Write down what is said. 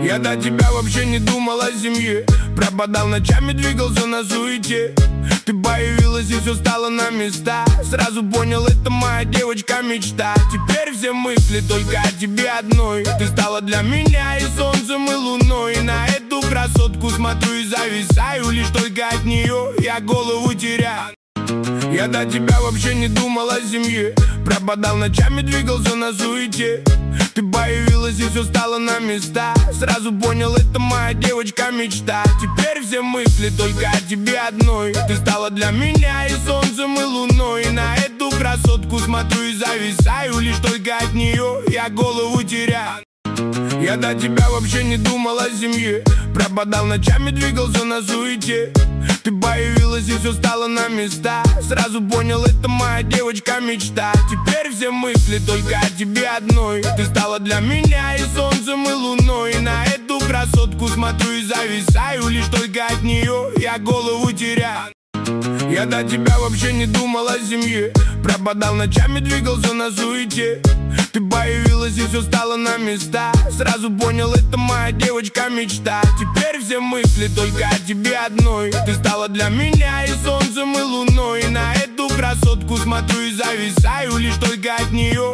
Я до тебя вообще не думал о семье, пропадал ночами, двигался на суете. Ты появилась и все стало на места. Сразу понял, это моя девочка-мечта. Теперь все мысли только о тебе одной. Ты стала для меня и солнцем, и луной. И на эту красотку смотрю и зависаю. Лишь только от нее я голову теряю. Я до тебя вообще не думал о семье, пропадал ночами, двигался на суете. Ты появилась и все стало на места. Сразу понял, это моя девочка-мечта. Теперь все мысли только о тебе одной. Ты стала для меня и солнцем, и луной. И на эту красотку смотрю и зависаю. Лишь только от нее я голову теряю. Я до тебя вообще не думал о семье, пропадал ночами, двигался на суете. Ты появилась и все стало на места. Сразу понял, это моя девочка-мечта. Теперь все мысли только о тебе одной. Ты стала для меня и солнцем, и луной. И на эту красотку смотрю и зависаю. Лишь только от нее я голову теряю. Я до тебя вообще не думал о семье, пропадал ночами, двигался на суете. Ты появилась и все стало на места. Сразу понял, это моя девочка-мечта. Теперь все мысли только о тебе одной. Ты стала для меня и солнцем, и луной. И на эту красотку смотрю и зависаю. Лишь только от нее